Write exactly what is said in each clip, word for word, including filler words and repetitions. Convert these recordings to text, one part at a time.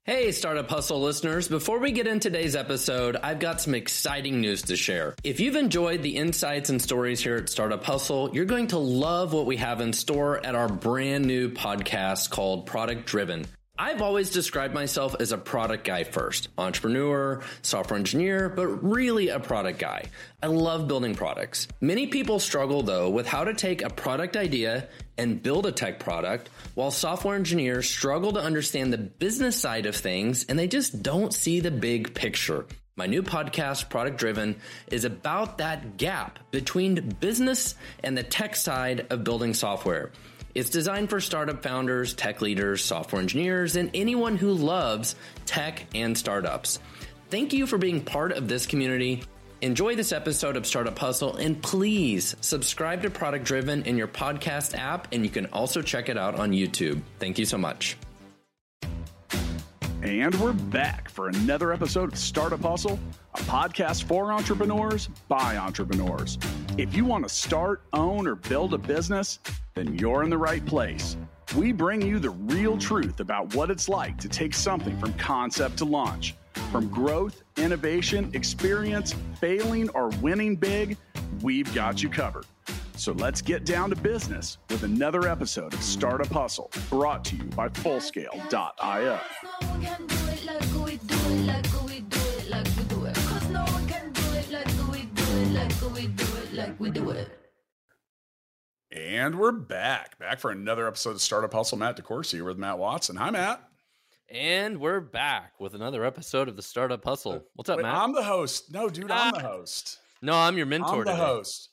Hey, Startup Hustle listeners. Before we get into today's episode, I've got some exciting news to share. If you've enjoyed the insights and stories here at Startup Hustle, you're going to love what we have in store at our brand new podcast called Product Driven. I've always described myself as a product guy first, entrepreneur, software engineer, but really a product guy. I love building products. Many people struggle though with how to take a product idea and build a tech product, while software engineers struggle to understand the business side of things and they just don't see the big picture. My new podcast, Product Driven, is about that gap between business and the tech side of building software. It's designed for startup founders, tech leaders, software engineers, and anyone who loves tech and startups. Thank you for being part of this community. Enjoy this episode of Startup Hustle, and please subscribe to Product Driven in your podcast app, and you can also check it out on YouTube. Thank you so much. And we're back for another episode of Startup Hustle, a podcast for entrepreneurs by entrepreneurs. If you want to start, own, or build a business, then you're in the right place. We bring you the real truth about what it's like to take something from concept to launch. From growth, innovation, experience, failing, or winning big, we've got you covered. So let's get down to business with another episode of Startup Hustle, brought to you by Fullscale dot io. And we're back, back for another episode of Startup Hustle. Matt DeCourcy here with Matt Watson. Hi, Matt. And we're back with another episode of the Startup Hustle. What's up, Wait, Matt? I'm the host. No, dude, ah. I'm the host. No, I'm your mentor I'm the today. host.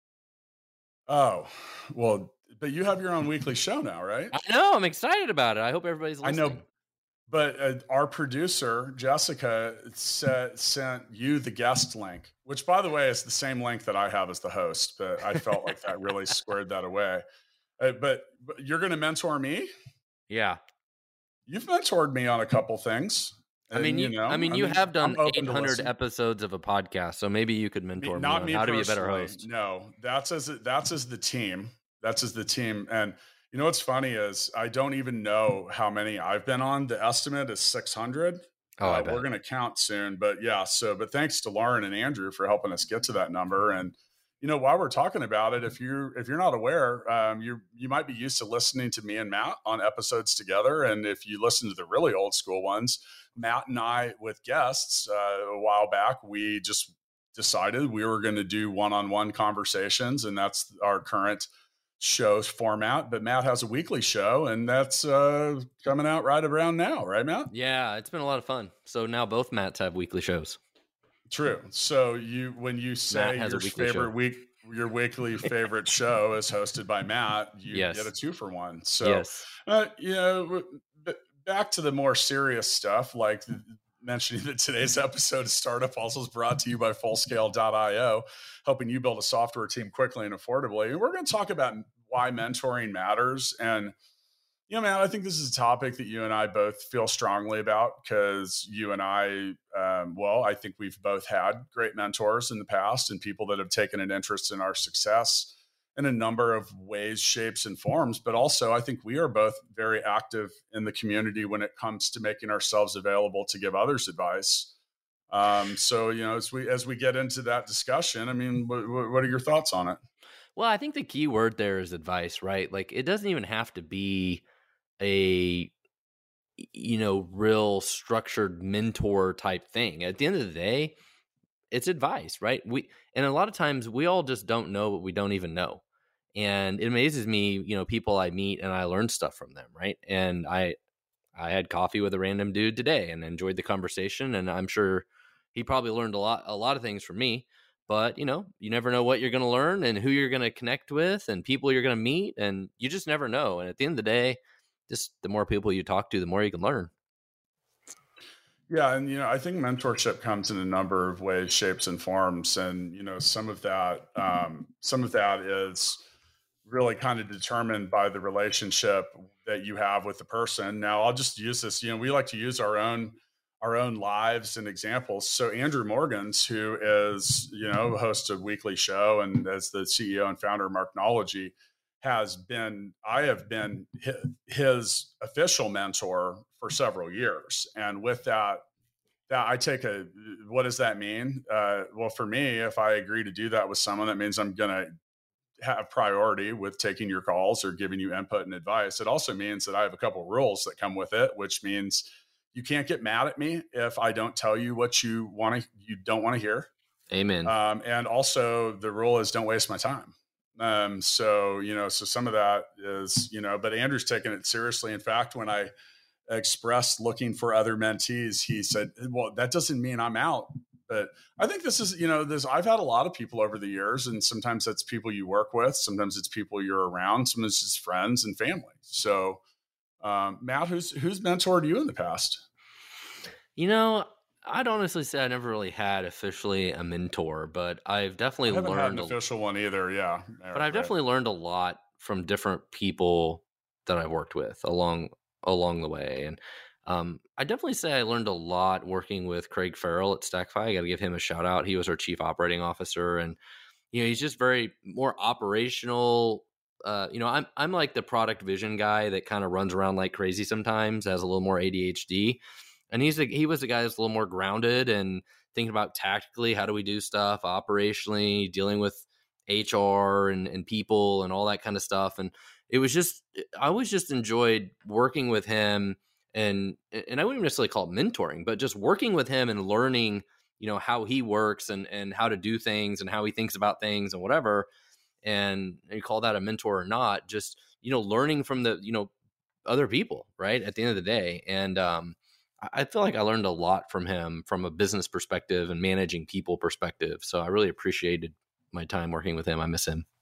Oh, well, but you have your own weekly show now, right? I know. I'm excited about it. I hope everybody's listening. I know. But uh, our producer, Jessica, set, sent you the guest link, which, by the way, is the same link that I have as the host. But I felt like that really squared that away. Uh, but, but you're going to mentor me? Yeah. You've mentored me on a couple things. I mean, you, you know, I mean, I you mean, have done eight hundred to episodes of a podcast, so maybe you could mentor me, not on me how to be a personally. better host. No, that's as that's as the team. That's as the team. And you know what's funny is I don't even know how many I've been on. The estimate is six hundred. Oh, I uh, bet. We're going to count soon, but yeah. So, but thanks to Lauren and Andrew for helping us get to that number. And you know, while we're talking about it, if you if you're not aware, um, you you might be used to listening to me and Matt on episodes together. And if you listen to the really old school ones, Matt and I with guests uh, a while back, we just decided we were going to do one-on-one conversations, and that's our current show's format. But Matt has a weekly show, and that's uh, coming out right around now, right, Matt? Yeah, it's been a lot of fun. So now both Matts have weekly shows. True. So you, when you say your favorite show. week, your weekly favorite show is hosted by Matt, you yes. get a two for one. So, yes. uh, you know, back to the more serious stuff, like mentioning that today's episode of Startup Hustle is brought to you by Fullscale dot io, helping you build a software team quickly and affordably. And we're going to talk about why mentoring matters. And you know, man, I think this is a topic that you and I both feel strongly about because you and I, um, well, I think we've both had great mentors in the past and people that have taken an interest in our success in a number of ways, shapes, and forms. But also, I think we are both very active in the community when it comes to making ourselves available to give others advice. Um, so, you know, as we as we get into that discussion, I mean, what, what are your thoughts on it? Well, I think the key word there is advice, right? Like, it doesn't even have to be a, you know, real structured mentor type thing. At the end of the day, it's advice, right? We, and a lot of times we all just don't know what we don't even know. And it amazes me, you know, people I meet and I learn stuff from them, right? And I, I had coffee with a random dude today and enjoyed the conversation. And I'm sure he probably learned a lot, a lot of things from me. But, you know, you never know what you're going to learn and who you're going to connect with and people you're going to meet. And you just never know. And at the end of the day, just the more people you talk to, the more you can learn. Yeah. And, you know, I think mentorship comes in a number of ways, shapes, and forms. And, you know, some of that, um, some of that is really kind of determined by the relationship that you have with the person. Now, I'll just use this, you know, we like to use our own our own lives and examples. So Andrew Morgans, who is, you know, host of weekly show and as the C E O and founder of Marknology, has been, I have been his official mentor for several years. And with that, that I take a, what does that mean? Uh, well, for me, if I agree to do that with someone, that means I'm going to have priority with taking your calls or giving you input and advice. It also means that I have a couple of rules that come with it, which means you can't get mad at me if I don't tell you what you want to, you don't want to hear. Amen. Um, and also the rule is don't waste my time. Um, so, you know, so some of that is, you know, but Andrew's taking it seriously. In fact, when I expressed looking for other mentees, he said, well, that doesn't mean I'm out. But I think this is, you know, this, I've had a lot of people over the years, and sometimes that's people you work with. Sometimes it's people you're around. Sometimes it's friends and family. So, um, Matt, who's, who's mentored you in the past? You know, I'd honestly say I never really had officially a mentor, but I've definitely I haven't learned had an a, official one either. Yeah. but I've definitely learned a lot from different people that I've worked with along along the way. And um, I definitely say I learned a lot working with Craig Farrell at StackFi. I got to give him a shout out. He was our chief operating officer, and you know, he's just very more operational. Uh, you know, I'm I'm like the product vision guy that kind of runs around like crazy sometimes, has a little more A D H D. And he's the, he was the guy that's a little more grounded and thinking about tactically, how do we do stuff operationally, dealing with H R and, and people and all that kind of stuff. And it was just, I always just enjoyed working with him, and, and I wouldn't necessarily call it mentoring, but just working with him and learning, you know, how he works and, and how to do things and how he thinks about things and whatever. And you call that a mentor or not, just, you know, learning from the, you know, other people, right, at the end of the day. And, um, I feel like I learned a lot from him from a business perspective and managing people perspective. So I really appreciated my time working with him. I miss him.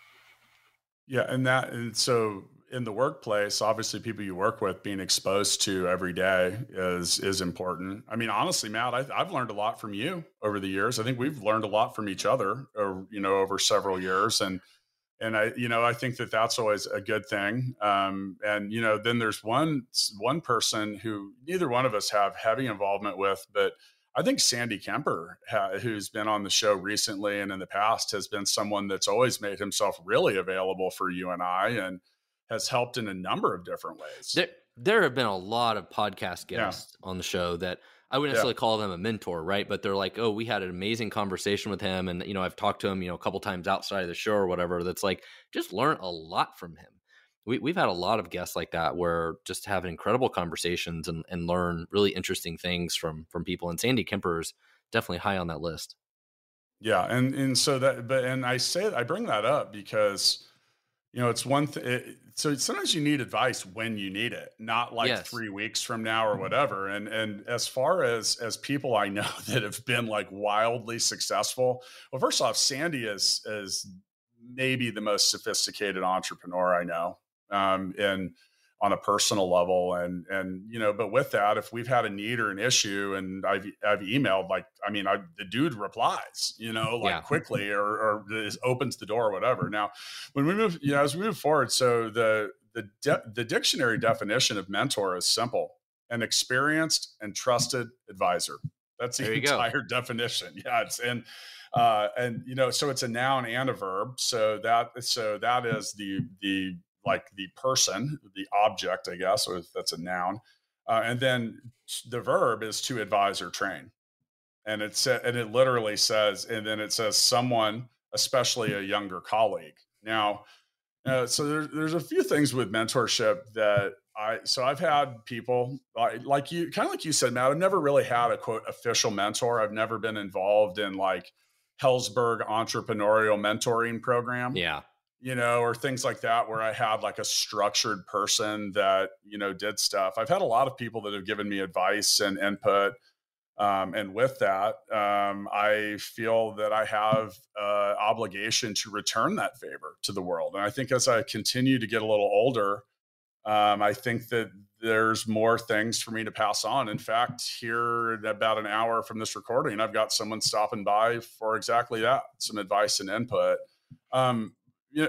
Yeah. And that, and so in the workplace, obviously people you work with being exposed to every day is, is important. I mean, honestly, Matt, I, I've learned a lot from you over the years. I think we've learned a lot from each other, or, you know, over several years. And, And I, you know, I think that that's always a good thing. Um, and, you know, then there's one, one person who neither one of us have heavy involvement with, but I think Sandy Kemper, ha, who's been on the show recently and in the past, has been someone that's always made himself really available for you and I, and has helped in a number of different ways. There, there have been a lot of podcast guests yeah. on the show that I wouldn't necessarily yeah. call them a mentor, right? But they're like, oh, we had an amazing conversation with him. And, you know, I've talked to him, you know, a couple times outside of the show or whatever. That's like, just learn a lot from him. We, we've had a lot of guests like that where just have incredible conversations and, and learn really interesting things from, from people. And Sandy Kemper is definitely high on that list. Yeah. And, and so that, but, and I say, I bring that up because, you know, it's one thing. So sometimes you need advice when you need it, not like yes. three weeks from now or whatever. And, and as far as, as people I know that have been like wildly successful, well, first off, Sandy is, is maybe the most sophisticated entrepreneur I know. Um, and on a personal level. And, and, you know, but with that, if we've had a need or an issue and I've, I've emailed, like, I mean, I, the dude replies, you know, like yeah. quickly or, or opens the door or whatever. Now, when we move, you know, as we move forward, so the, the, de- the dictionary definition of mentor is simple: an experienced and trusted advisor. That's the entire go. definition. Yeah. It's, and, uh, and, you know, so it's a noun and a verb. So that, so that is the, the, like the person, the object, I guess, or that's a noun. Uh, and then the verb is to advise or train. And it's, and it literally says, and then it says someone, especially a younger colleague. Now, uh, so there, there's a few things with mentorship that I, so I've had people like, like you, kind of like you said, Matt, I've never really had a quote official mentor. I've never been involved in like Hellsberg entrepreneurial mentoring program. Yeah. You know, or things like that, where I had like a structured person that, you know, did stuff. I've had a lot of people that have given me advice and input. Um, and with that, um, I feel that I have uh, obligation to return that favor to the world. And I think as I continue to get a little older, um, I think that there's more things for me to pass on. In fact, here in about an hour from this recording, I've got someone stopping by for exactly that, some advice and input. Um, Yeah.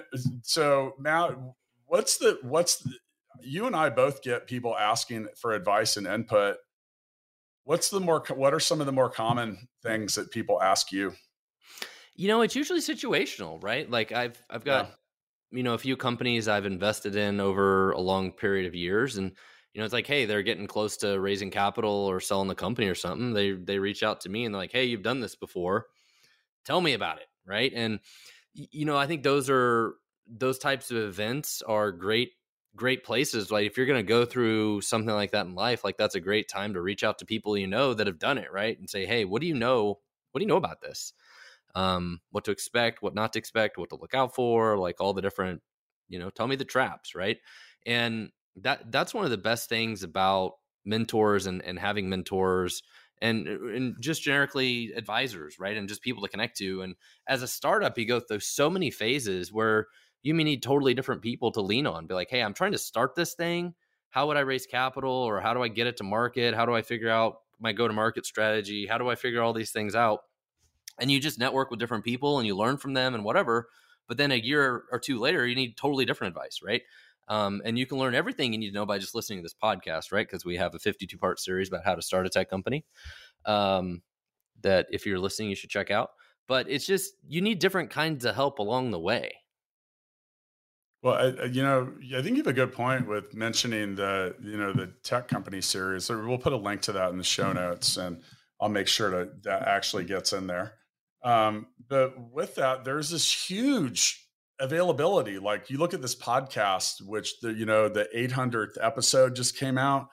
So Matt, what's the, what's the, you and I both get people asking for advice and input. What's the more, what are some of the more common things that people ask you? You know, it's usually situational, right? Like I've, I've got, you know, a few companies I've invested in over a long period of years, and you know, it's like, hey, they're getting close to raising capital or selling the company or something. They they reach out to me and they're like, hey, you've done this before. Tell me about it, right? And you know, I think those are those types of events are great great places. Like if you're going to go through something like that in life, like that's a great time to reach out to people you know that have done it, right? And say, hey, what do you know? What do you know about this? Um, what to expect, what not to expect, what to look out for, like all the different, you know, tell me the traps, right? And that that's one of the best things about mentors and, and having mentors and, and just generically advisors, right? And just people to connect to. And as a startup, you go through so many phases where you may need totally different people to lean on. Be like, hey, I'm trying to start this thing. How would I raise capital? Or how do I get it to market? How do I figure out my go-to-market strategy? How do I figure all these things out? And you just network with different people and you learn from them and whatever. But then a year or two later, you need totally different advice, right? Um, and you can learn everything you need to know by just listening to this podcast, right? Because we have a fifty-two part series about how to start a tech company um, that if you're listening, you should check out. But it's just, you need different kinds of help along the way. Well, I, you know, I think you have a good point with mentioning the, you know, the tech company series. So we'll put a link to that in the show notes, and I'll make sure to, that actually gets in there. Um, but with that, there's this huge availability. Like you look at this podcast, which the, you know, the eight hundredth episode just came out.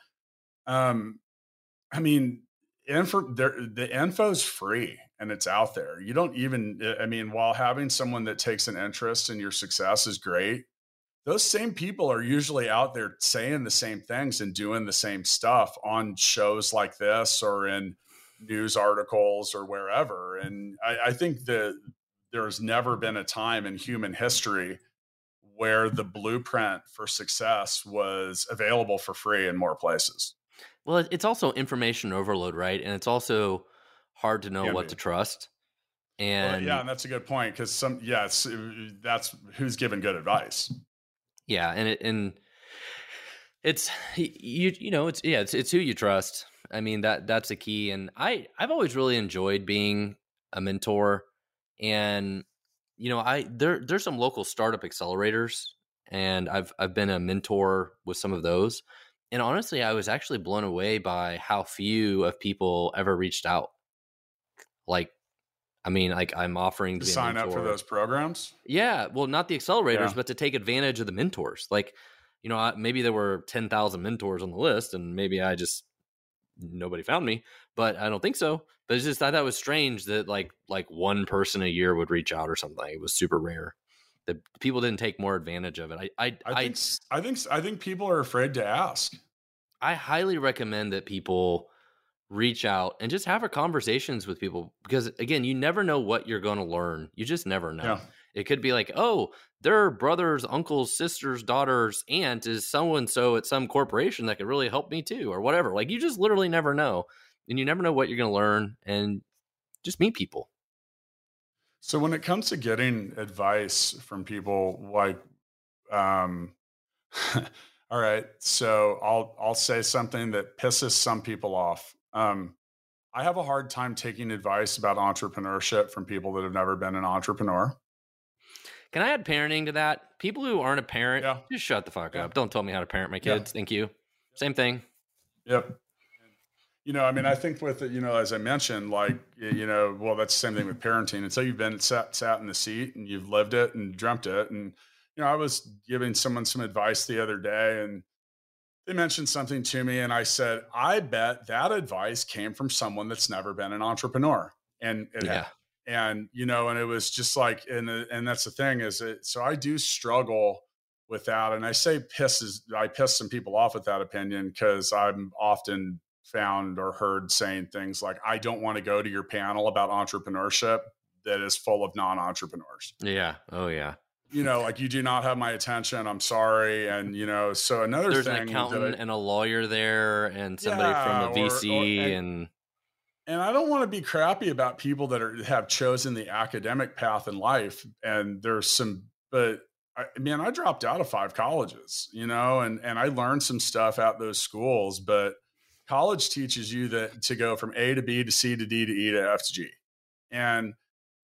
Um, I mean, info, there, the info's free and it's out there. You don't even, I mean, while having someone that takes an interest in your success is great, those same people are usually out there saying the same things and doing the same stuff on shows like this or in news articles or wherever. And I, I think that there's never been a time in human history where the blueprint for success was available for free in more places. Well, it's also information overload, right? And it's also hard to know Can what be. to trust. And well, yeah, and that's a good point because some, yeah, it's, that's who's giving good advice. Yeah, and it and it's you you know it's yeah it's it's who you trust. I mean that that's the key. And I I've always really enjoyed being a mentor. And you know I there there's some local startup accelerators, and I've I've been a mentor with some of those. And honestly, I was actually blown away by how few of people ever reached out. Like, I mean, like I'm offering To to be a sign up for mentor. those programs. Yeah, well, not the accelerators, Yeah. but to take advantage of the mentors. Like, you know, I, maybe there were ten thousand mentors on the list, and maybe I just nobody found me. But I don't think so. But it's just I thought it was strange that like like one person a year would reach out or something. It was super rare that people didn't take more advantage of it. I I I I, think I think I think people are afraid to ask. I highly recommend that people reach out and just have a conversations with people, because again, you never know what you're going to learn. You just never know. Yeah. It could be like, oh, their brother's, uncle's, sister's, daughter's aunt is so-and-so at some corporation that could really help me too, or whatever. Like you just literally never know. And you never know what you're going to learn, and just meet people. So when it comes to getting advice from people, like, um, all right, so I'll I'll say something that pisses some people off. Um, I have a hard time taking advice about entrepreneurship from people that have never been an entrepreneur. Can I add parenting to that? People who aren't a parent, Yeah. just shut the fuck Yeah. up. Don't tell me how to parent my Yeah. kids. Thank you. Same thing. Yep. You know, I mean, I think with it, you know, as I mentioned, like, y- you know, well, that's the same thing with parenting. Until you've been sat, sat in the seat and you've lived it and dreamt it. And, you know, I was giving someone some advice the other day, and they mentioned something to me, and I said, I bet that advice came from someone that's never been an entrepreneur. And it Yeah. had. And, you know, and it was just like, and, and that's the thing is it, so I do struggle with that. And I say pisses, I piss some people off with that opinion, because I'm often found or heard saying things like, I don't want to go to your panel about entrepreneurship that is full of non-entrepreneurs. Yeah. Oh, yeah. You know, like, you do not have my attention. I'm sorry. And, you know, so another There's thing an accountant that I, and a lawyer there and somebody Yeah, from a V or- C or- and- and and I don't want to be crappy about people that are, have chosen the academic path in life. And there's some, but I man, I dropped out of five colleges, you know, and, and I learned some stuff at those schools, but college teaches you that to go from A to B to C to D to E to F to G. And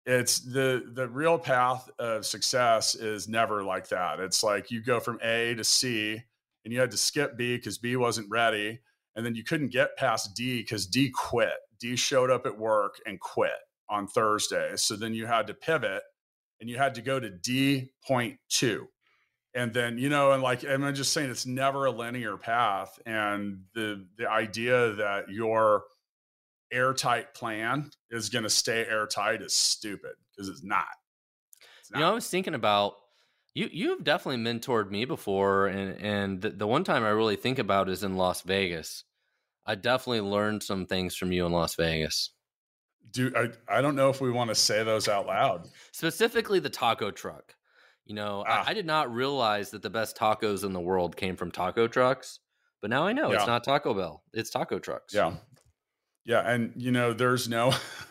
it's the the real path of success is never like that. It's like you go from A to C and you had to skip B because B wasn't ready. And then you couldn't get past D because D quit. D showed up at work and quit on Thursday. So then you had to pivot and you had to go to D point two. And then, you know, and like, and I'm just saying it's never a linear path. And the the idea that your airtight plan is going to stay airtight is stupid because it's not. It's not. You know, I was thinking about you. You've definitely mentored me before, and and the, the one time I really think about is in Las Vegas. I definitely learned some things from you in Las Vegas. Do I? I don't know if we want to say those out loud. Specifically, the taco truck. You know, ah. I, I did not realize that the best tacos in the world came from taco trucks, but now I know yeah. it's not Taco Bell; it's taco trucks. Yeah. Yeah, and you know, there's no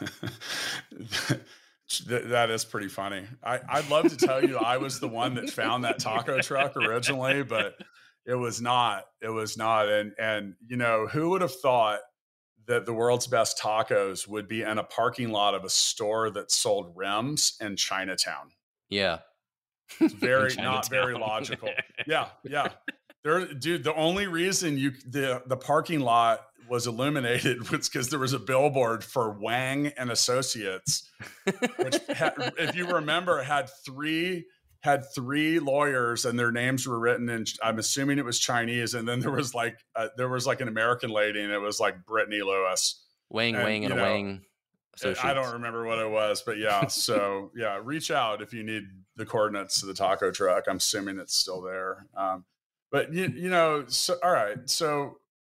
that is pretty funny. I, I'd love to tell you I was the one that found that taco truck originally, but it was not. It was not. And and you know, who would have thought that the world's best tacos would be in a parking lot of a store that sold rims in Chinatown? Yeah. It's very not very logical. Yeah, yeah. There, dude, the only reason you the the parking lot was illuminated was because there was a billboard for Wang and Associates, which had, if you remember, had three had three lawyers and their names were written in, I'm assuming it was Chinese, and then there was like uh, there was like an American lady, and it was like Brittany Lewis. Wang, and, Wang, and a know, Wang. Associates. I don't remember what it was, but yeah. So yeah, reach out if you need the coordinates to the taco truck. I'm assuming it's still there. Um, but you, you know, so all right, so.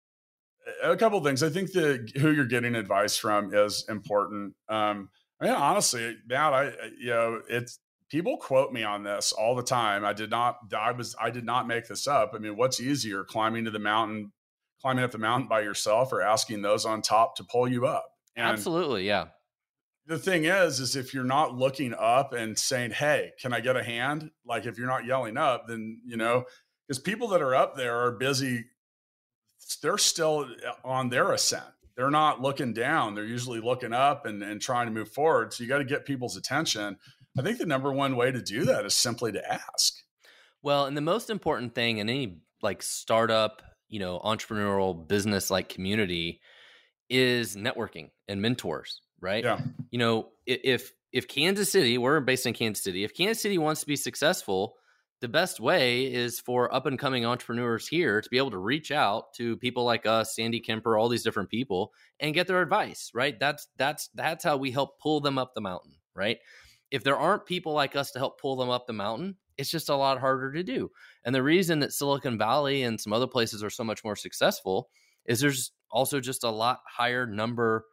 A couple of things. I think that who you're getting advice from is important. Um, I mean, honestly, Matt, I, you know, it's people quote me on this all the time. I did not, I was, I did not make this up. I mean, what's easier, climbing to the mountain, climbing up the mountain by yourself, or asking those on top to pull you up? And absolutely. Yeah. The thing is, is if you're not looking up and saying, "Hey, can I get a hand?" Like if you're not yelling up, then, you know, because people that are up there are busy. They're still on their ascent. They're not looking down. They're usually looking up and, and trying to move forward. So you got to get people's attention. I think the number one way to do that is simply to ask. Well, and the most important thing in any like startup, you know, entrepreneurial business like community is networking and mentors, right? Yeah. You know, if, if Kansas City, we're based in Kansas City, if Kansas City wants to be successful, the best way is for up and coming entrepreneurs here to be able to reach out to people like us, Sandy Kemper, all these different people, and get their advice, right? That's, that's, that's how we help pull them up the mountain, right? If there aren't people like us to help pull them up the mountain, it's just a lot harder to do. And the reason that Silicon Valley and some other places are so much more successful is there's also just a lot higher number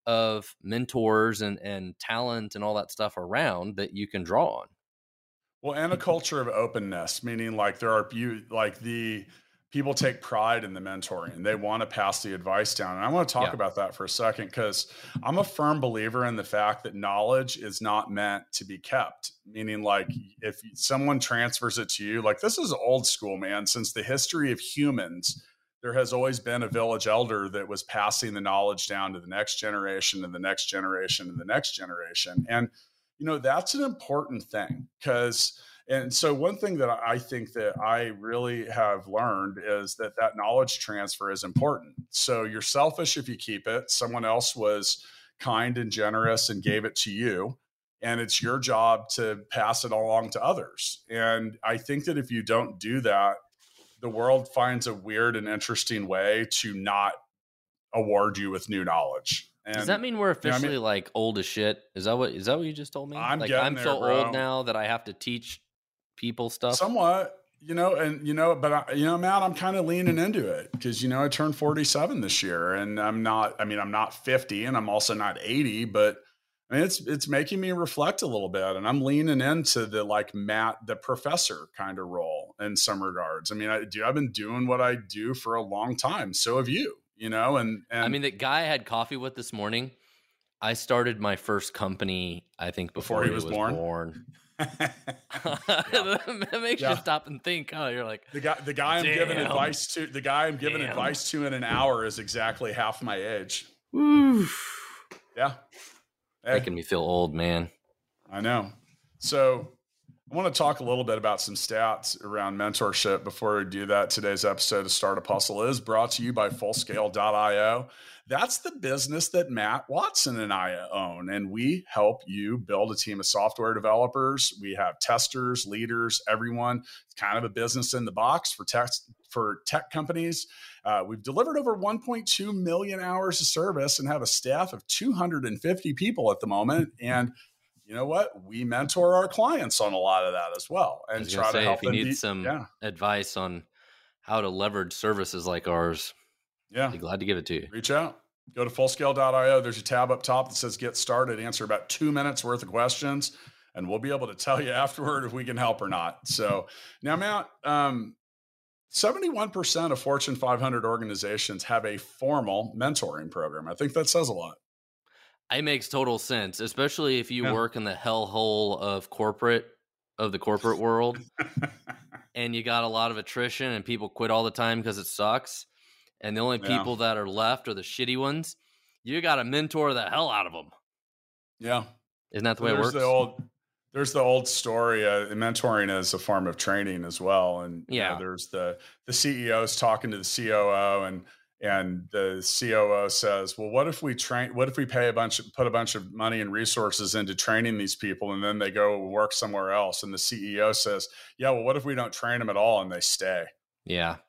of mentors and, and talent and all that stuff around that you can draw on. Well, and a culture of openness, meaning like there are you like the people take pride in the mentoring. They want to pass the advice down. And I want to talk yeah. about that for a second, because I'm a firm believer in the fact that knowledge is not meant to be kept. Meaning like if someone transfers it to you, like this is old school, man. Since the history of humans, there has always been a village elder that was passing the knowledge down to the next generation and the next generation and the next generation. And you know, that's an important thing because, and so one thing that I think that I really have learned is that that knowledge transfer is important. So you're selfish if you keep it. Someone else was kind and generous and gave it to you, and it's your job to pass it along to others. And I think that if you don't do that, the world finds a weird and interesting way to not award you with new knowledge. And, does that mean we're officially you know, I mean, like old as shit? Is that what is that what you just told me? I'm like getting I'm there, so bro. old now that I have to teach people stuff. Somewhat, you know, and you know, but I, you know, Matt, I'm kind of leaning into it because you know I turned forty-seven this year, and I'm not. I mean, I'm not fifty, and I'm also not eighty, but I mean, it's it's making me reflect a little bit, and I'm leaning into the like Matt, the professor kind of role in some regards. I mean, I do. I've been doing what I do for a long time. So have you. You know, and, and I mean, the guy I had coffee with this morning, I started my first company, I think, before, before he, he was, was born. born. That makes yeah. you stop and think. Oh, you're like the guy. The guy I'm giving advice to. The guy I'm giving Damn. advice to in an hour is exactly half my age. Woo. Yeah, hey. Making me feel old, man. I know. So I want to talk a little bit about some stats around mentorship before we do that. Today's episode of Startup Hustle is brought to you by Fullscale dot io. That's the business that Matt Watson and I own, and we help you build a team of software developers. We have testers, leaders, everyone. It's kind of a business in the box for tech, for tech companies. Uh, we've delivered over one point two million hours of service and have a staff of two hundred fifty people at the moment. And you know what? We mentor our clients on a lot of that as well, and try say, to help if you them need be, some yeah. advice on how to leverage services like ours, yeah, I'd be glad to give it to you. Reach out. Go to Fullscale dot io. There's a tab up top that says get started. Answer about two minutes worth of questions, and we'll be able to tell you afterward if we can help or not. So now, Matt, um, seventy-one percent of Fortune five hundred organizations have a formal mentoring program. I think that says a lot. It makes total sense, especially if you Yeah. work in the hellhole of corporate, of the corporate world, and you got a lot of attrition and people quit all the time because it sucks. And the only Yeah. people that are left are the shitty ones. You got to mentor the hell out of them. Yeah. Isn't that the So way it there's works? the old, there's the old story. Uh, mentoring is a form of training as well. And you Yeah. know, there's the, the C E Os talking to the C O O, and, and the C O O says, well, what if we train, what if we pay a bunch of, put a bunch of money and resources into training these people, and then they go work somewhere else? And the C E O says, yeah, well, what if we don't train them at all and they stay? Yeah.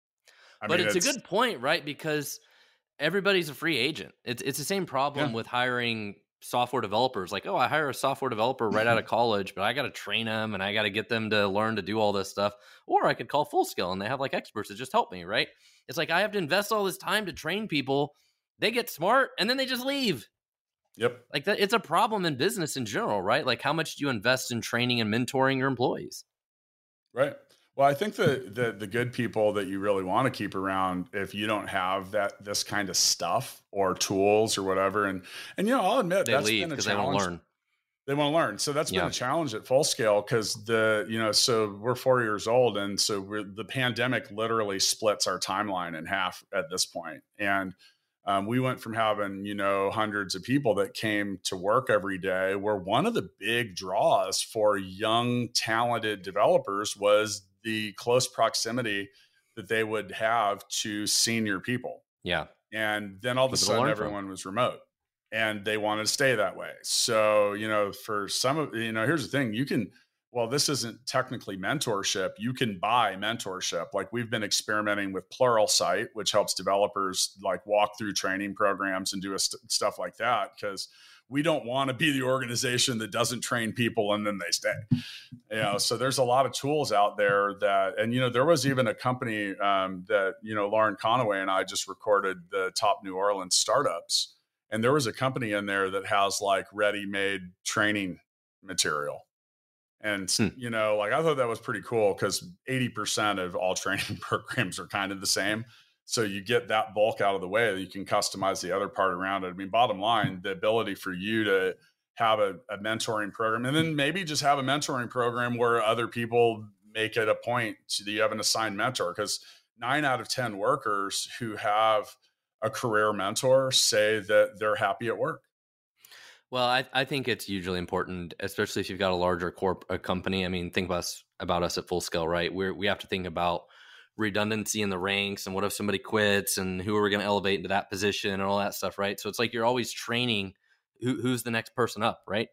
I but mean, it's, it's a good point, right? Because everybody's a free agent. It's it's the same problem Yeah. with hiring software developers. Like, oh, I hire a software developer right out of college, but I got to train them and I got to get them to learn to do all this stuff. Or I could call Fullscale and they have like experts that just help me, right? It's like I have to invest all this time to train people. They get smart and then they just leave. Yep. Like that, it's a problem in business in general, right? Like, how much do you invest in training and mentoring your employees? Right. Well, I think the, the the good people that you really want to keep around, if you don't have that this kind of stuff or tools or whatever, and and you know, I'll admit They that's leave been a because they want challenge. to learn. They want to learn. So that's been Yeah. a challenge at Fullscale, because the, you know, so we're four years old. And so we're, the pandemic literally splits our timeline in half at this point. And um, we went from having, you know, hundreds of people that came to work every day, where one of the big draws for young, talented developers was the close proximity that they would have to senior people. Yeah. And then all of a People to sudden, learn from. everyone was remote, and they wanted to stay that way. So, you know, for some of, you know, here's the thing, you can, well, this isn't technically mentorship. You can buy mentorship. Like, we've been experimenting with Pluralsight, which helps developers like walk through training programs and do a st- stuff like that. Cause we don't want to be the organization that doesn't train people and then they stay. You know, so there's a lot of tools out there that, and, you know, there was even a company um, that, you know, Lauren Conaway and I just recorded the top New Orleans startups. And there was a company in there that has like ready-made training material. And, Hmm. you know, like, I thought that was pretty cool, because eighty percent of all training programs are kind of the same. So you get that bulk out of the way, that you can customize the other part around it. I mean, bottom line, the ability for you to have a, a mentoring program, and then maybe just have a mentoring program where other people make it a point to, that you have an assigned mentor, because nine out of ten workers who have a career mentor say that they're happy at work. Well, I, I think it's hugely important, especially if you've got a larger corp a company. I mean, think about us, about us at Fullscale, right? We're, we have to think about redundancy in the ranks, and what if somebody quits, and who are we going to elevate into that position, and all that stuff, right? So it's like you're always training who, who's the next person up, right?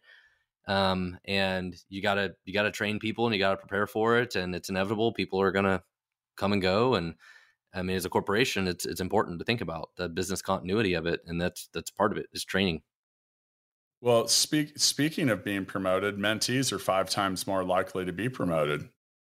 Um, and you gotta you gotta train people, and you gotta prepare for it, and it's inevitable. People are gonna come and go, and I mean, as a corporation, it's it's important to think about the business continuity of it, and that's that's part of it, is training. Well, speak, speaking of being promoted, mentees are five times more likely to be promoted.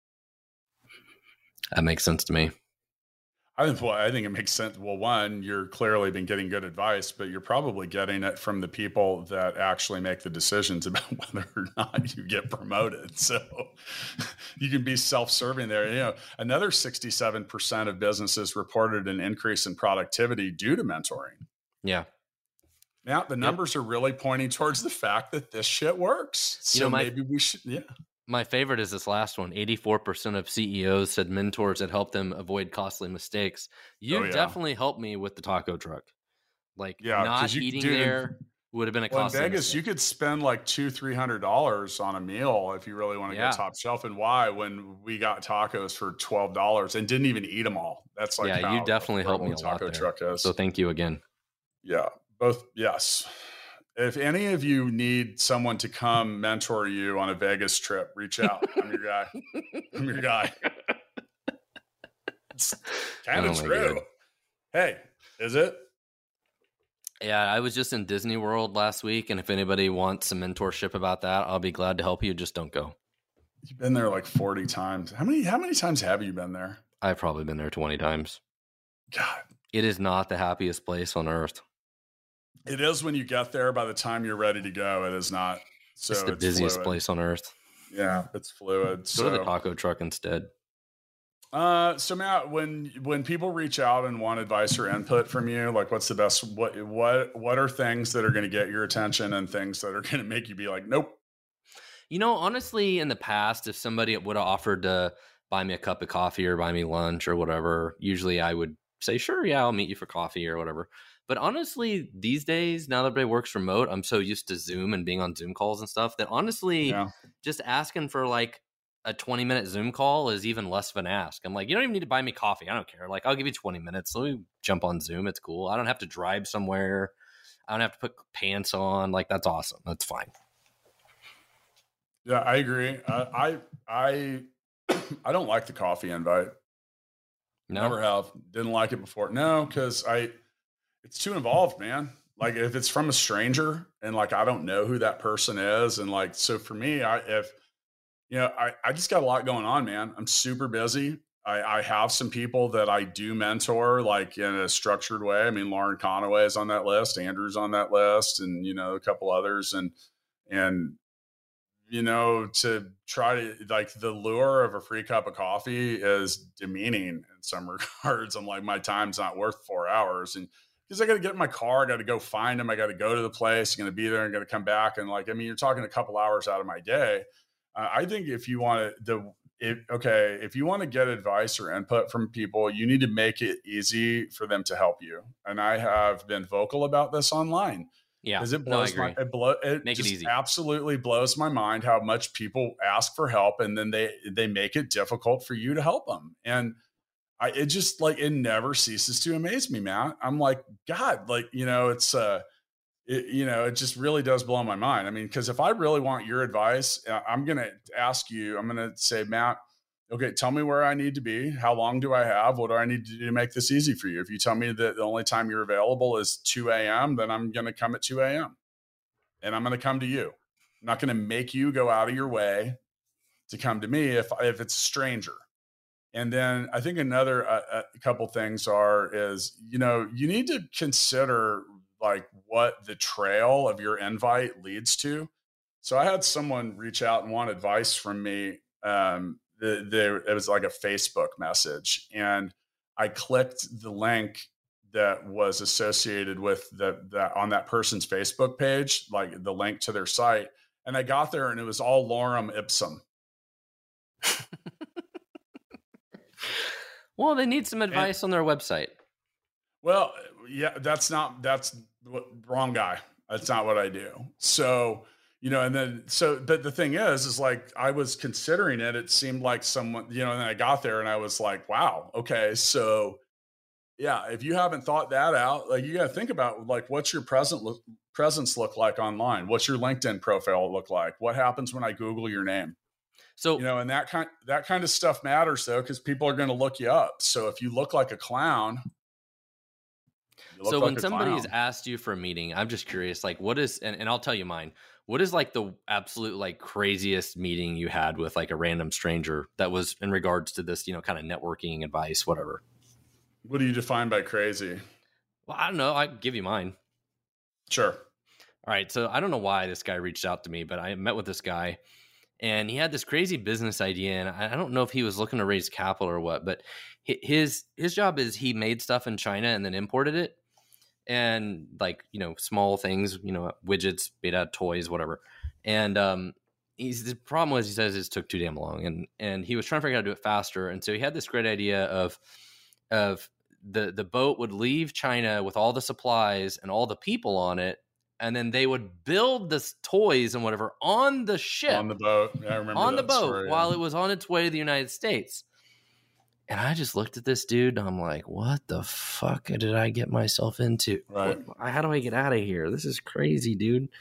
That makes sense to me. I think, well, I think it makes sense. Well, one, you're clearly been getting good advice, but you're probably getting it from the people that actually make the decisions about whether or not you get promoted. So you can be self-serving there. You know, another sixty-seven percent of businesses reported an increase in productivity due to mentoring. Yeah. Now, the numbers yep. are really pointing towards the fact that this shit works. So you know, my, maybe we should, yeah. My favorite is this last one. eighty-four percent of C E Os said mentors had helped them avoid costly mistakes. You've oh, yeah. definitely helped me with the taco truck. Like, yeah, not you, eating dude, there Would have been a Well, in costly Vegas, mistake. you could spend like two, three hundred dollars on a meal if you really want to Yeah. go top shelf. And why? When we got tacos for twelve dollars and didn't even eat them all. That's like Yeah, how you definitely helped me affordable a the lot taco there. truck is. So thank you again. Yeah, both. Yes. If any of you need someone to come mentor you on a Vegas trip, reach out. I'm your guy. I'm your guy. It's kind Oh of my true. God. Hey, is it? Yeah, I was just in Disney World last week, and if anybody wants some mentorship about that, I'll be glad to help you. Just don't go. You've been there like forty times. How many how many times have you been there? I've probably been there twenty times. God. It is not the happiest place on earth. It is when you get there. By the time you're ready to go, it is not. So it's the it's busiest fluid. place on earth. Yeah, it's fluid. Go so, to the taco truck instead. Uh, so Matt, when when people reach out and want advice or input from you, like what's the best? What what what are things that are going to get your attention and things that are going to make you be like, nope? You know, honestly, in the past, if somebody would have offered to buy me a cup of coffee or buy me lunch or whatever, usually I would say, sure, yeah, I'll meet you for coffee or whatever. But honestly, these days, now that everybody works remote, I'm so used to Zoom and being on Zoom calls and stuff that honestly, Yeah. just asking for like a twenty minute Zoom call is even less of an ask. I'm like, you don't even need to buy me coffee. I don't care. Like, I'll give you twenty minutes. Let me jump on Zoom. It's cool. I don't have to drive somewhere. I don't have to put pants on. Like, that's awesome. That's fine. Yeah, I agree. I I I, I don't like the coffee invite. No, Never have. Didn't like it before. No, because I it's too involved, man. Like if it's from a stranger and like I don't know who that person is, and like so for me, I if you know, I, I just got a lot going on, man. I'm super busy. I, I have some people that I do mentor like in a structured way. I mean, Lauren Conaway is on that list, Andrew's on that list, and you know, a couple others. And and you know, to try to like the lure of a free cup of coffee is demeaning in some regards. I'm like, my time's not worth four hours. And because I got to get in my car, I got to go find them. I got to go to the place, I'm going to be there and got to come back. And like, I mean, you're talking a couple hours out of my day. Uh, I think if you want to, the, if, okay, if you want to get advice or input from people, you need to make it easy for them to help you. And I have been vocal about this online. yeah, Because it no, I blows agree. my it, blow, it Make it just easy. absolutely blows my mind how much people ask for help and then they they make it difficult for you to help them. And I it just like it never ceases to amaze me, Matt. I'm like, God, like, you know, it's uh it, you know, it just really does blow my mind. I mean, because if I really want your advice, uh, I'm gonna ask you, I'm gonna say, Matt, okay, tell me where I need to be. How long do I have? What do I need to do to make this easy for you? If you tell me that the only time you're available is two a.m., then I'm going to come at two a.m. and I'm going to come to you. I'm not going to make you go out of your way to come to me if, if it's a stranger. And then I think another uh, a couple things are is, you know, you need to consider like what the trail of your invite leads to. So I had someone reach out and want advice from me. Um, The, the, it was like a Facebook message, and I clicked the link that was associated with the, that on that person's Facebook page, like the link to their site. And I got there and it was all lorem ipsum. Well, they need some advice and, on their website. Well, yeah, that's not, that's what, wrong guy. That's not what I do. So, you know, and then, so, but the thing is, is like, I was considering it, it seemed like someone, you know, and then I got there and I was like, wow, okay. So yeah, if you haven't thought that out, like you got to think about like, what's your present look, presence look like online? What's your LinkedIn profile look like? What happens when I Google your name? So, you know, and that kind, that kind of stuff matters though, because people are going to look you up. So if you look like a clown, so like when somebody has asked you for a meeting, I'm just curious, like what is, and, and I'll tell you mine, what is like the absolute like craziest meeting you had with like a random stranger that was in regards to this, you know, kind of networking advice, whatever? What do you define by crazy? Well, I don't know. I can give you mine. Sure. All right. So I don't know why this guy reached out to me, but I met with this guy and he had this crazy business idea. And I don't know if he was looking to raise capital or what, but his, his job is he made stuff in China and then imported it. And like, you know, small things, you know, widgets made out of toys, whatever. And um, he's, the problem was he says it took too damn long. And, and he was trying to figure out how to do it faster. And so he had this great idea of, of the, the boat would leave China with all the supplies and all the people on it and then they would build this toys and whatever on the ship. On the boat. Yeah, I remember on that the boat story, while yeah. it was on its way to the United States. And I just looked at this dude and I'm like, what the fuck did I get myself into? Right. What, how do I get out of here? This is crazy, dude.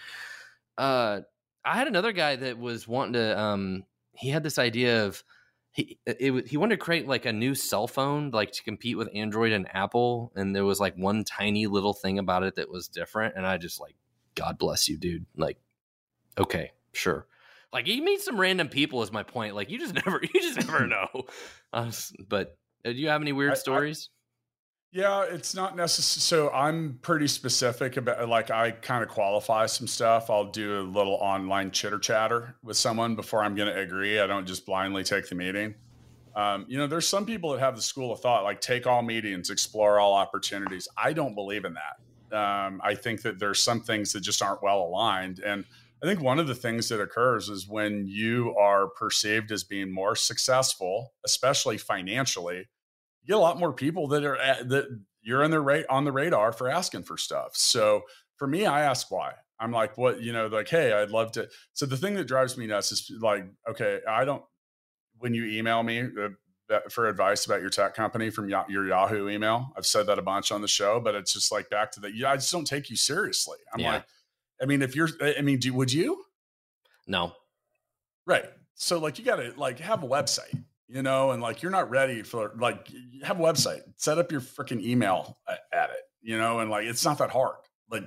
Uh, I had another guy that was wanting to, um, he had this idea of, he, it, he wanted to create like a new cell phone, like to compete with Android and Apple. And there was like one tiny little thing about it that was different. And I just like, God bless you, dude. Like, okay, sure. Like, you meet some random people is my point. Like, you just never, you just never know. Uh, but uh, do you have any weird I, stories? I, yeah, it's not necessary. So I'm pretty specific about, like, I kind of qualify some stuff. I'll do a little online chitter chatter with someone before I'm going to agree. I don't just blindly take the meeting. Um, you know, there's some people that have the school of thought, like take all meetings, explore all opportunities. I don't believe in that. Um, I think that there's some things that just aren't well aligned. And I think one of the things that occurs is when you are perceived as being more successful, especially financially, you get a lot more people that are at, that you're in the rate on the radar for asking for stuff. So for me, I ask why. I'm like, what, you know, like, hey, I'd love to. So the thing that drives me nuts is like, okay, I don't, when you email me uh, for advice about your tech company from y- your Yahoo email, I've said that a bunch on the show, but it's just like back to the, yeah, I just don't take you seriously. I'm Yeah. like, I mean, if you're, I mean, do, would you? No. Right. So like, you got to like have a website, you know, and like, you're not ready for like, have a website, set up your freaking email at it, you know, and like, it's not that hard. Like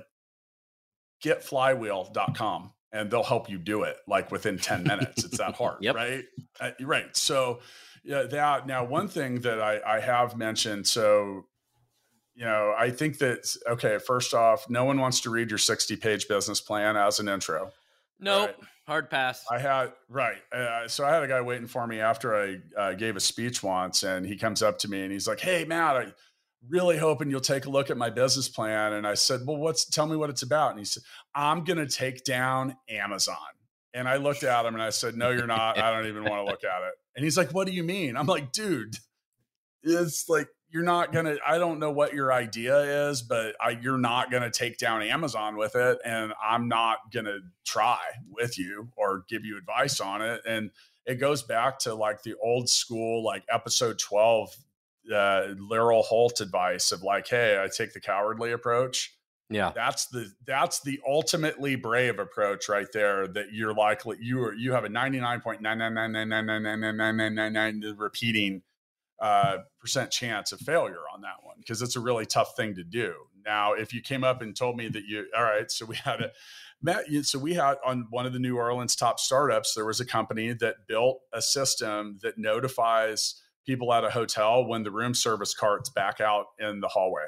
get flywheel dot com and they'll help you do it like within ten minutes. It's that hard. Yep. Right. Uh, right. So yeah, that now one thing that I, I have mentioned, so you know, I think that, okay, first off, no one wants to read your sixty page business plan as an intro. Nope. Right? Hard pass. I had, right. Uh, so I had a guy waiting for me after I uh, gave a speech once, and he comes up to me and he's like, hey, Matt, I really hoping you'll take a look at my business plan. And I said, well, what's, tell me what it's about. And he said, I'm going to take down Amazon. And I looked at him and I said, no, you're not. I don't even want to look at it. And he's like, what do you mean? I'm like, dude, it's like, you're not going to, I don't know what your idea is, but I, you're not going to take down Amazon with it. And I'm not going to try with you or give you advice on it. And it goes back to like the old school, like episode twelve, uh, Laurel Holt advice of like, hey, I take the cowardly approach. Yeah. That's the, that's the ultimately brave approach right there, that you're likely, you are, you have a ninety-nine point nine nine nine nine nine nine nine nine nine nine nine nine repeating uh, percent chance of failure on that one, because it's a really tough thing to do. Now, if you came up and told me that you, all right, so we had a, Matt, so we had on one of the New Orleans top startups, there was a company that built a system that notifies people at a hotel when the room service cart's back out in the hallway.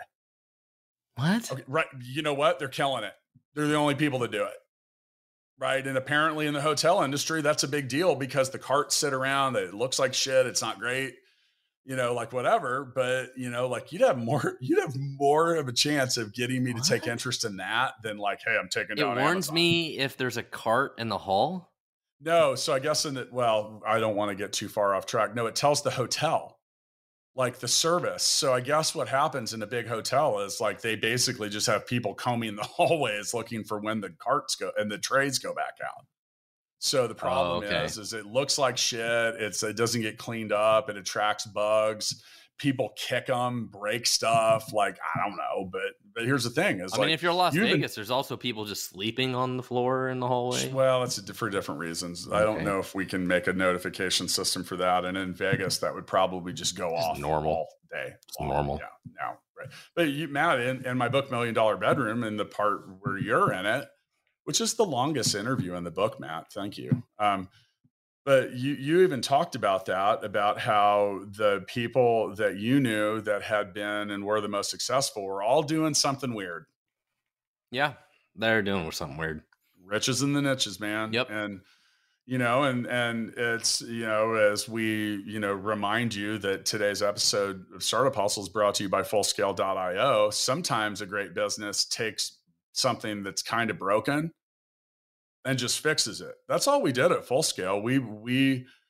What? Okay, right. You know what? They're killing it. They're the only people that do it. Right. And apparently in the hotel industry, that's a big deal because the carts sit around. It looks like shit. It's not great. You know, like whatever, but you know, like you'd have more, you'd have more of a chance of getting me to What? take interest in that than like, hey, I'm taking It down warns Amazon. me if there's a cart in the hall. No. So I guess in it, well, I don't want to get too far off track. No, it tells the hotel, like the service. So I guess what happens in a big hotel is like, they basically just have people combing the hallways looking for when the carts go and the trays go back out. So the problem Oh, okay. is, is it looks like shit. It's, it doesn't get cleaned up. It attracts bugs. People kick them, break stuff. Like, I don't know, but, but here's the thing is I like, mean, if you're Las you've been- Vegas, there's also people just sleeping on the floor in the hallway. well, it's a, for different reasons. I don't Okay. know if we can make a notification system for that. And in Vegas, that would probably just go It's off normal. all day. It's long. normal. Yeah, now, right. But you, Matt, in, in my book, Million Dollar Bedroom, in the part where you're in it, which is the longest interview in the book, Matt. Thank you. Um, but you, you even talked about that, about how the people that you knew that had been and were the most successful were all doing something weird. Yeah, they're doing something weird. Riches in the niches, man. Yep. And, you know, and, and it's, you know, as we, you know, remind you that today's episode of Startup Hustle is brought to you by fullscale dot io. Sometimes a great business takes something that's kind of broken and just fixes it. That's all we did at Fullscale. We, we,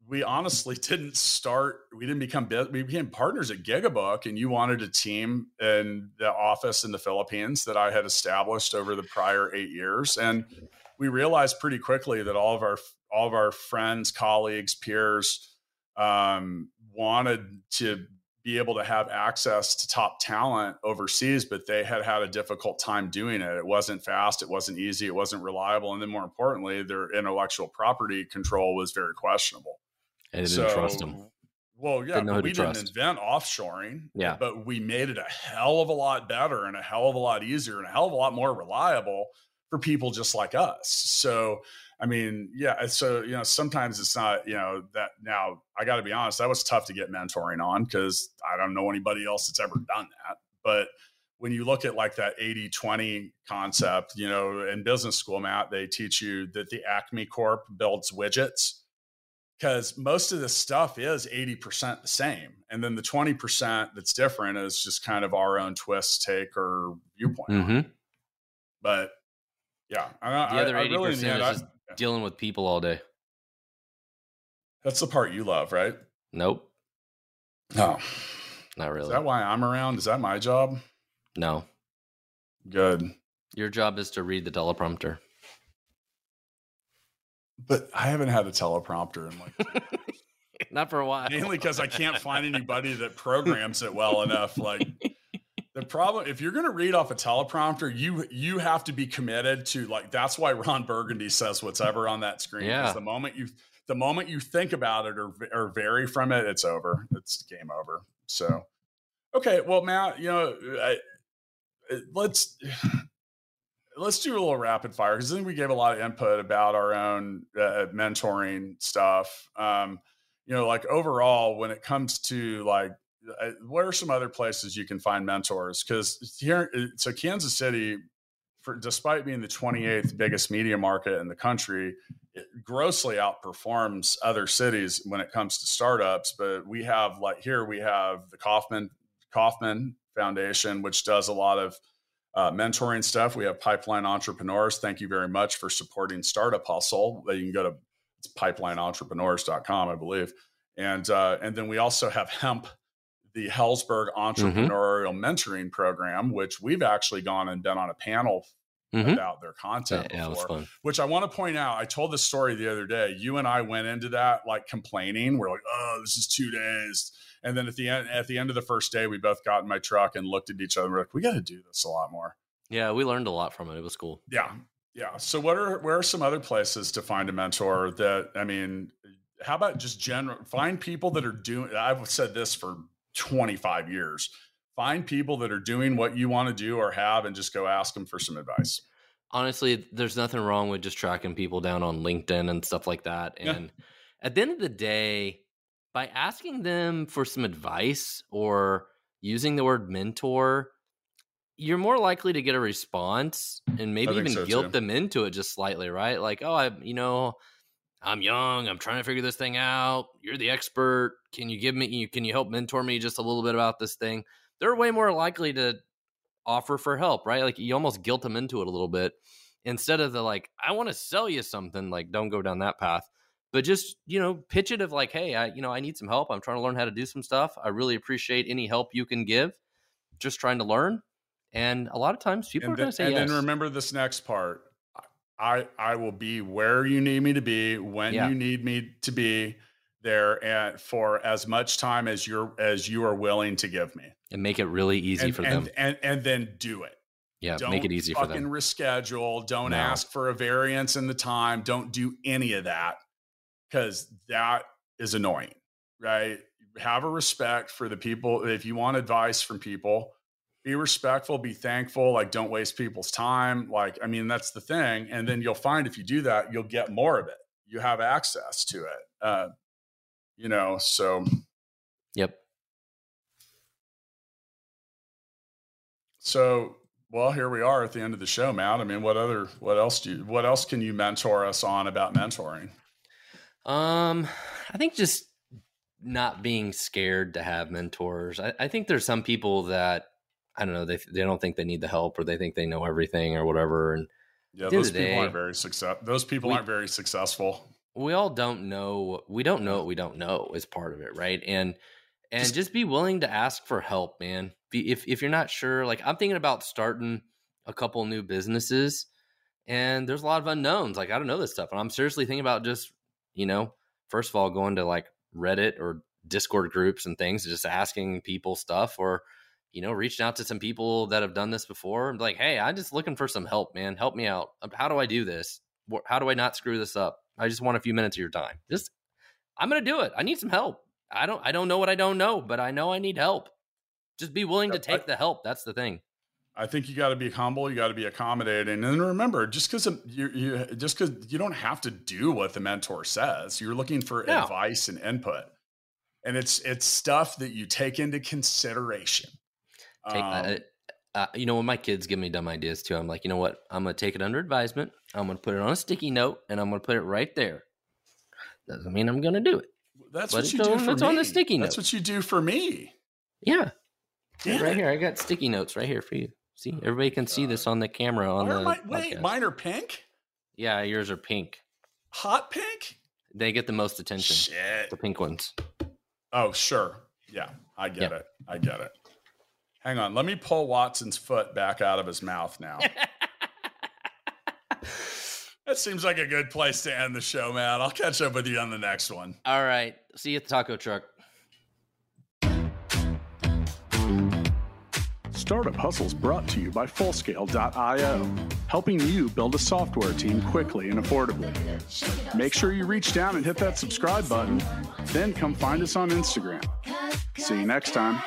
we honestly didn't start, we didn't become, we became partners at Gigabook, and you wanted a team in the office in the Philippines that I had established over the prior eight years. And we realized pretty quickly that all of our, all of our friends, colleagues, peers, um, wanted to be able to have access to top talent overseas, but they had had a difficult time doing it. It wasn't fast. It wasn't easy. It wasn't reliable. And then more importantly, their intellectual property control was very questionable. And they so, didn't trust them. Well, yeah, but we didn't trust. invent offshoring, yeah. but we made it a hell of a lot better and a hell of a lot easier and a hell of a lot more reliable for people just like us. So, I mean, yeah. So, you know, sometimes it's not, you know, that now I got to be honest, that was tough to get mentoring on because I don't know anybody else that's ever done that. But when you look at like that eighty twenty concept, you know, in business school, Matt, they teach you that the Acme Corp builds widgets because most of this stuff is eighty percent the same. And then the twenty percent that's different is just kind of our own twist, take, or viewpoint. Mm-hmm. But yeah, I, the other I, eighty percent I really, is just I, dealing with people all day. That's the part you love, right? Nope. No, not really. Is that why I'm around? Is that my job? No. Good. Your job is to read the teleprompter. But I haven't had a teleprompter in like not for a while. Mainly because I can't find anybody that programs it well enough. Like the problem, if you're going to read off a teleprompter, you you have to be committed to like. That's why Ron Burgundy says whatever on that screen. Yeah. The moment you the moment you think about it or or vary from it, it's over. It's game over. So, okay, well, Matt, you know, I, let's. Let's do a little rapid fire because I think we gave a lot of input about our own uh, mentoring stuff. Um, you know, like overall, when it comes to like, uh, what are some other places you can find mentors? Because here, so Kansas City, for despite being the twenty-eighth biggest media market in the country, it grossly outperforms other cities when it comes to startups. But we have like here we have the Kauffman Kauffman Foundation, which does a lot of Uh, mentoring stuff. We have Pipeline Entrepreneurs. Thank you very much for supporting Startup Hustle. You can go to it's pipeline entrepreneurs dot com, I believe. And uh, and then we also have Hemp, the Hellsberg Entrepreneurial mm-hmm. Mentoring Program, which we've actually gone and been on a panel mm-hmm. about their content yeah, before. Yeah, which I want to point out, I told this story the other day. You and I went into that like complaining. We're like, oh, this is two days. And then at the end, at the end of the first day, we both got in my truck and looked at each other. We're like, we got to do this a lot more. Yeah, we learned a lot from it. It was cool. Yeah, yeah. So, what are where are some other places to find a mentor? That I mean, how about just general? Find people that are doing. I've said this for twenty-five years. Find people that are doing what you want to do or have, and just go ask them for some advice. Honestly, there's nothing wrong with just tracking people down on LinkedIn and stuff like that. And yeah. at the end of the day, by asking them for some advice or using the word mentor, you're more likely to get a response and maybe even so guilt too. them into it just slightly, right? Like, oh, I, you know, I'm young. I'm trying to figure this thing out. You're the expert. Can you give me, can you help mentor me just a little bit about this thing? They're way more likely to offer for help, right? Like you almost guilt them into it a little bit instead of the like, I want to sell you something. Like, don't go down that path. But just, you know, pitch it of like, hey, I, you know, I need some help. I'm trying to learn how to do some stuff. I really appreciate any help you can give. Just trying to learn. And a lot of times people and are going to say and yes. And then remember this next part. I, I will be where you need me to be, when yeah. you need me to be there, and for as much time as you're, as you are willing to give me. And make it really easy and, for and, them. And, and, and then do it. Yeah, don't make it easy for them. Don't fucking reschedule. Don't no. ask for a variance in the time. Don't do any of that. Because that is annoying, right? Have a respect for the people. If you want advice from people, be respectful, be thankful. Like, don't waste people's time. Like, I mean, that's the thing. And then you'll find if you do that, you'll get more of it. You have access to it. Uh, you know, so. Yep. So, well, here we are at the end of the show, Matt. I mean, what other, what else do you, what else can you mentor us on about mentoring? Um, I think just not being scared to have mentors. I, I think there's some people that, I don't know, they they don't think they need the help or they think they know everything or whatever. And yeah, those people day, aren't very success. Those people we, aren't very successful. we all don't know. We don't know what we don't know is part of it, right? And and just, just be willing to ask for help, man. Be, if if you're not sure, like I'm thinking about starting a couple new businesses, and there's a lot of unknowns. Like I don't know this stuff, and I'm seriously thinking about just, you know, first of all, going to like Reddit or Discord groups and things, just asking people stuff, or you know, reaching out to some people that have done this before. Like, hey, I'm just looking for some help, man. Help me out. How do I do this? How do I not screw this up? I just want a few minutes of your time. Just, I'm going to do it. I need some help. I don't, I don't know what I don't know, but I know I need help. Just be willing to take the help. That's the thing. I think you got to be humble. You got to be accommodating. And remember, just because you, you, just because you don't have to do what the mentor says, you're looking for no. advice and input. And it's, it's stuff that you take into consideration. Take, um, uh, uh, you know, when my kids give me dumb ideas too, I'm like, you know what? I'm going to take it under advisement. I'm going to put it on a sticky note, and I'm going to put it right there. Doesn't mean I'm going to do it. That's but what you do on, for it's me. on the sticky note. That's what you do for me. Yeah. Damn right it. here. I got sticky notes right here for you. See, everybody can see this on the camera. On the my, wait, podcast. Mine are pink? Yeah, yours are pink. Hot pink? They get the most attention. Shit. The pink ones. Oh, sure. Yeah, I get yeah. it. I get it. Hang on. Let me pull Watson's foot back out of his mouth now. That seems like a good place to end the show, man. I'll catch up with you on the next one. All right. See you at the taco truck. Startup Hustles brought to you by Fullscale dot io, helping you build a software team quickly and affordably. Make sure you reach down and hit that subscribe button, then come find us on Instagram. See you next time.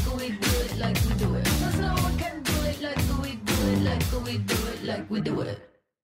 Like we do it.